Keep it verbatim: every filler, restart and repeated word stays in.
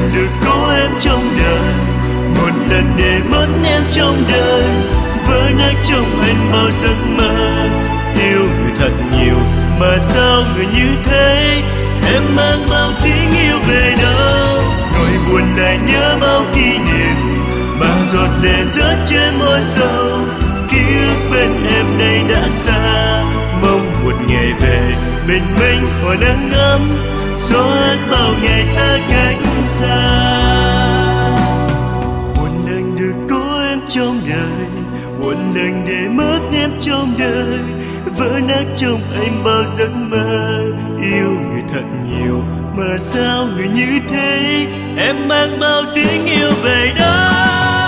được có em trong đời, một lần để mất em trong đời, vỡ nát trong anh bao giấc mơ. Yêu người thật nhiều mà sao người như thế, em mang bao tiếng yêu về đâu. Nỗi buồn lại nhớ bao kỷ niệm, bao giọt lệ rớt trên môi sầu. Ký ức bên em đây đã xa, mong một ngày về bình minh khỏi nắng ấm, gió hát bao ngày ta cách xa. Một lần được có em trong đời, một lần để mất em trong đời, vỡ nát trong anh bao giấc mơ. Yêu người thật nhiều mà sao người như thế, em mang bao tiếng yêu về đâu.